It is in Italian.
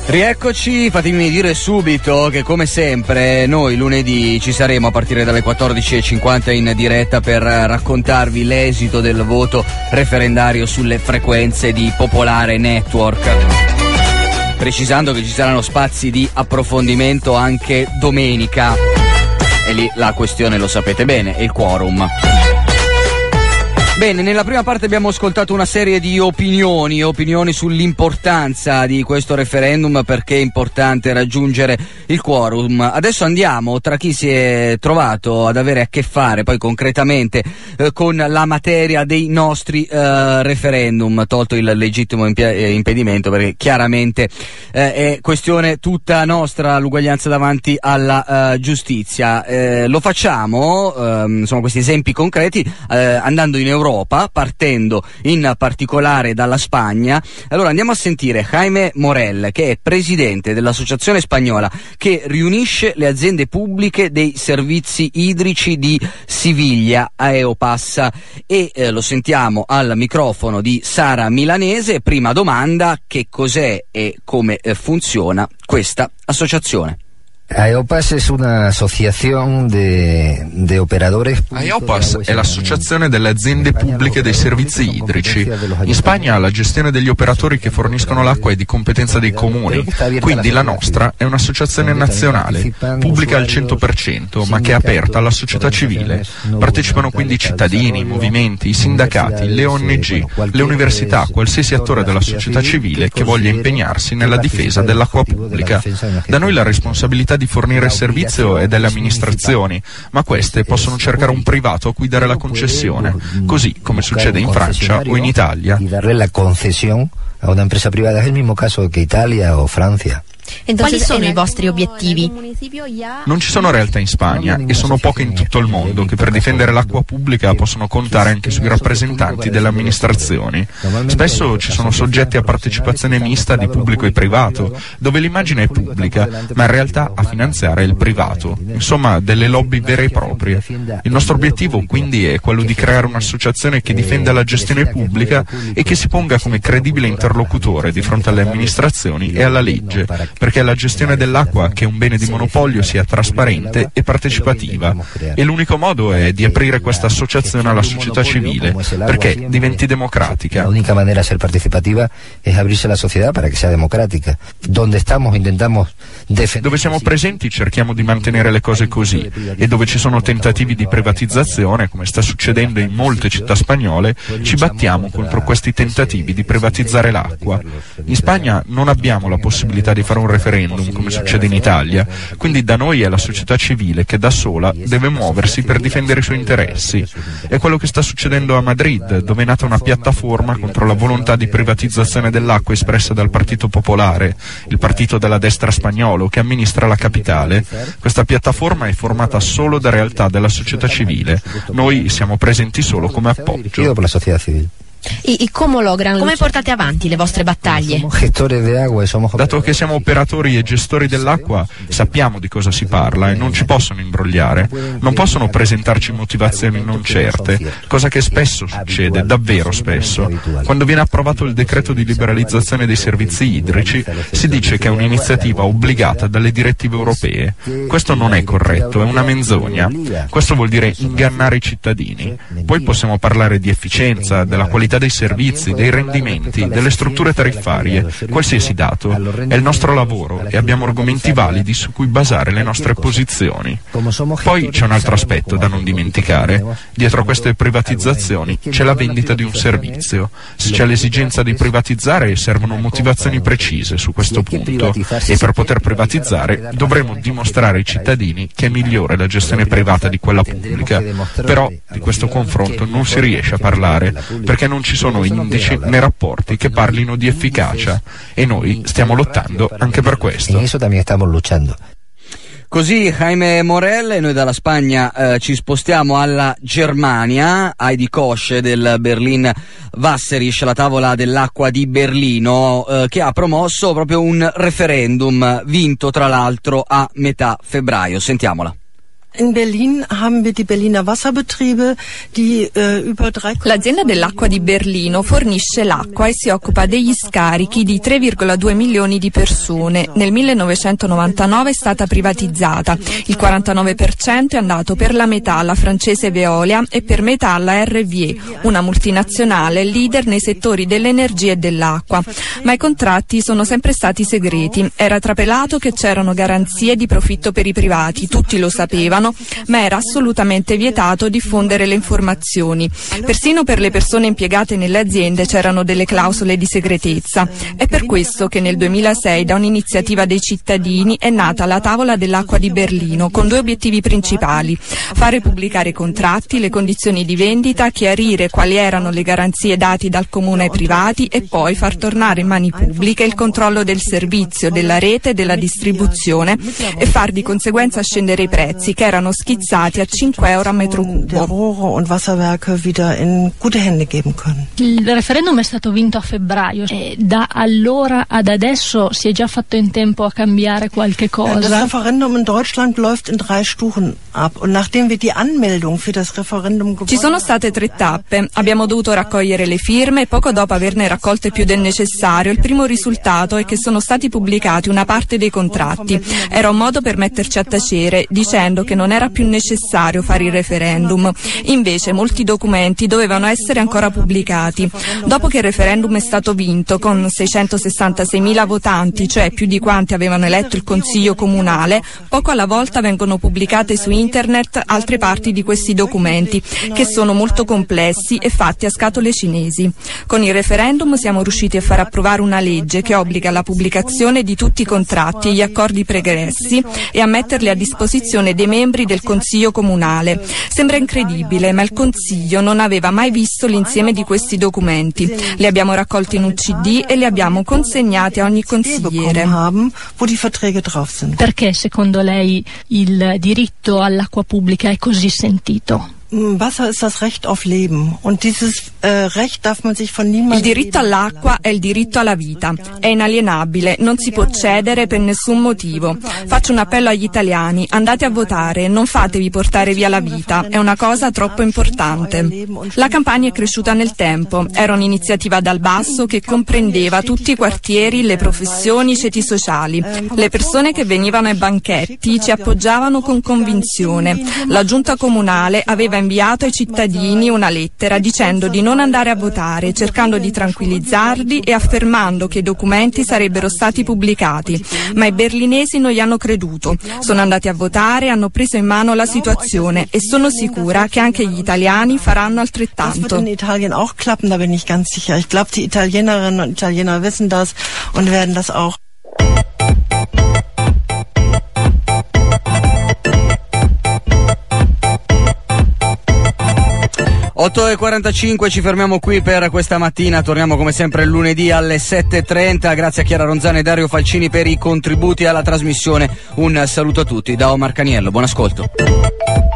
Rieccoci, fatemi dire subito che come sempre noi lunedì ci saremo a partire dalle 14:50 in diretta per raccontarvi l'esito del voto referendario sulle frequenze di Popolare Network. Precisando che ci saranno spazi di approfondimento anche domenica. E lì la questione, lo sapete bene, è il quorum. Bene, nella prima parte abbiamo ascoltato una serie di opinioni sull'importanza di questo referendum, perché è importante raggiungere il quorum. Adesso andiamo tra chi si è trovato ad avere a che fare poi concretamente con la materia dei nostri referendum, tolto il legittimo impedimento, perché chiaramente è questione tutta nostra l'uguaglianza davanti alla giustizia. Lo facciamo, sono questi esempi concreti, andando in Europa, partendo in particolare dalla Spagna. Allora andiamo a sentire Jaime Morell, che è presidente dell'associazione spagnola che riunisce le aziende pubbliche dei servizi idrici di Siviglia, Aeopass, e lo sentiamo al microfono di Sara Milanese. Prima domanda: che cos'è e come funziona questa associazione? Aeopass es una asociación de operadores. Aeopass è l'associazione delle aziende pubbliche dei servizi idrici. In Spagna la gestione degli operatori che forniscono l'acqua è di competenza dei comuni, quindi la nostra è un'associazione nazionale, pubblica al 100%, ma che è aperta alla società civile. Partecipano quindi i cittadini, i movimenti, i sindacati, le ONG, le università, qualsiasi attore della società civile che voglia impegnarsi nella difesa dell'acqua pubblica. Da noi la responsabilità di fornire il servizio è delle amministrazioni, ma queste possono cercare un privato a cui dare la concessione, così come succede in Francia o in Italia. Y darle la concesión a una empresa privada, es el mismo caso que Italia o Francia. Quali sono i vostri obiettivi? Non ci sono realtà in Spagna e sono poche in tutto il mondo che per difendere l'acqua pubblica possono contare anche sui rappresentanti delle amministrazioni. Spesso ci sono soggetti a partecipazione mista di pubblico e privato, dove l'immagine è pubblica, ma in realtà a finanziare è il privato. Insomma, delle lobby vere e proprie. Il nostro obiettivo quindi è quello di creare un'associazione che difenda la gestione pubblica e che si ponga come credibile interlocutore di fronte alle amministrazioni e alla legge, perché la gestione dell'acqua, che è un bene di monopolio, sia trasparente e partecipativa. E l'unico modo è di aprire questa associazione alla società civile, perché diventi democratica. La única manera de ser participativa es abrirse a la sociedad para que sea democrática. Donde estamos intentamos defender. Dove siamo presenti cerchiamo di mantenere le cose così, e dove ci sono tentativi di privatizzazione, come sta succedendo in molte città spagnole, ci battiamo contro questi tentativi di privatizzare l'acqua. In Spagna non abbiamo la possibilità di fare un referendum come succede in Italia, quindi da noi è la società civile che da sola deve muoversi per difendere i suoi interessi. È quello che sta succedendo a Madrid, dove è nata una piattaforma contro la volontà di privatizzazione dell'acqua espressa dal Partito Popolare, il partito della destra spagnolo che amministra la capitale. Questa piattaforma è formata solo da realtà della società civile. Noi siamo presenti solo come appoggio. Come portate avanti le vostre battaglie? Dato che siamo operatori e gestori dell'acqua, sappiamo di cosa si parla e non ci possono imbrogliare. Non possono presentarci motivazioni non certe, cosa che spesso succede, davvero spesso. Quando viene approvato il decreto di liberalizzazione dei servizi idrici, si dice che è un'iniziativa obbligata dalle direttive europee. Questo non è corretto, è una menzogna. Questo vuol dire ingannare i cittadini. Poi possiamo parlare di efficienza, della qualità dei servizi, dei rendimenti, delle strutture tariffarie, qualsiasi dato. È il nostro lavoro e abbiamo argomenti validi su cui basare le nostre posizioni. Poi c'è un altro aspetto da non dimenticare. Dietro a queste privatizzazioni c'è la vendita di un servizio. Se c'è l'esigenza di privatizzare, servono motivazioni precise su questo punto, e per poter privatizzare dovremo dimostrare ai cittadini che è migliore la gestione privata di quella pubblica. Però di questo confronto non si riesce a parlare, perché non ci sono indici né rapporti che parlino di efficacia, e noi stiamo lottando anche per questo. En eso también estamos luchando. Così Jaime Morell, e noi dalla Spagna ci spostiamo alla Germania. Heidi Koch del Berlin Wasserich, la tavola dell'acqua di Berlino, che ha promosso proprio un referendum vinto tra l'altro a metà febbraio. Sentiamola. In Berlin haben wir die Berliner Wasserbetriebe, die über 3... L'azienda dell'acqua di Berlino fornisce l'acqua e si occupa degli scarichi di 3,2 milioni di persone. Nel 1999 è stata privatizzata. Il 49% è andato per la metà alla francese Veolia e per metà alla RWE, una multinazionale leader nei settori dell'energia e dell'acqua. Ma i contratti sono sempre stati segreti. Era trapelato che c'erano garanzie di profitto per i privati, tutti lo sapevano, ma era assolutamente vietato diffondere le informazioni. Persino per le persone impiegate nelle aziende c'erano delle clausole di segretezza. È per questo che nel 2006 da un'iniziativa dei cittadini è nata la Tavola dell'Acqua di Berlino con 2 obiettivi principali: fare pubblicare i contratti, le condizioni di vendita, chiarire quali erano le garanzie date dal comune ai privati e poi far tornare in mani pubbliche il controllo del servizio, della rete e della distribuzione e far di conseguenza scendere i prezzi che erano schizzati a 5 euro a metro cubo. Il referendum è stato vinto a febbraio e da allora ad adesso si è già fatto in tempo a cambiare qualche cosa? Das Referendum in Deutschland läuft in 3 Stufen ab und nachdem wir die Anmeldung für das Referendum Ci sono state 3 tappe, abbiamo dovuto raccogliere le firme e poco dopo averne raccolte più del necessario il primo risultato è che sono stati pubblicati una parte dei contratti. Era un modo per metterci a tacere dicendo che non era più necessario fare il referendum. Invece molti documenti dovevano essere ancora pubblicati. Dopo che il referendum è stato vinto con 666.000 votanti, cioè più di quanti avevano eletto il Consiglio Comunale, poco alla volta vengono pubblicate su internet altre parti di questi documenti, che sono molto complessi e fatti a scatole cinesi. Con il referendum siamo riusciti a far approvare una legge che obbliga la pubblicazione di tutti i contratti e gli accordi pregressi e a metterli a disposizione dei membri del Consiglio Comunale. Sembra incredibile, ma il Consiglio non aveva mai visto l'insieme di questi documenti. Li abbiamo raccolti in un CD e li abbiamo consegnati a ogni consigliere. Perché secondo lei il diritto all'acqua pubblica è così sentito? Wasser ist das Recht auf Leben und dieses Recht darf man sich von niemandem... Il diritto all'acqua è il diritto alla vita, è inalienabile, non si può cedere per nessun motivo. Faccio un appello agli italiani, andate a votare, non fatevi portare via la vita, è una cosa troppo importante. La campagna è cresciuta nel tempo, era un'iniziativa dal basso che comprendeva tutti i quartieri, le professioni, i ceti sociali. Le persone che venivano ai banchetti ci appoggiavano con convinzione. La giunta comunale aveva inviato ai cittadini una lettera dicendo di non andare a votare, cercando di tranquillizzarli e affermando che i documenti sarebbero stati pubblicati. Ma i berlinesi non gli hanno creduto. Sono andati a votare, hanno preso in mano la situazione e sono sicura che anche gli italiani faranno altrettanto. Das wird in Italien auch klappen, da bin ich ganz sicher. Ich glaube, die Italienerinnen und Italiener wissen das und werden das auch. Otto e 45, ci fermiamo qui per questa mattina, torniamo come sempre il lunedì alle 7.30, grazie a Chiara Ronzano e Dario Falcini per i contributi alla trasmissione, un saluto a tutti da Omar Caniello, buon ascolto.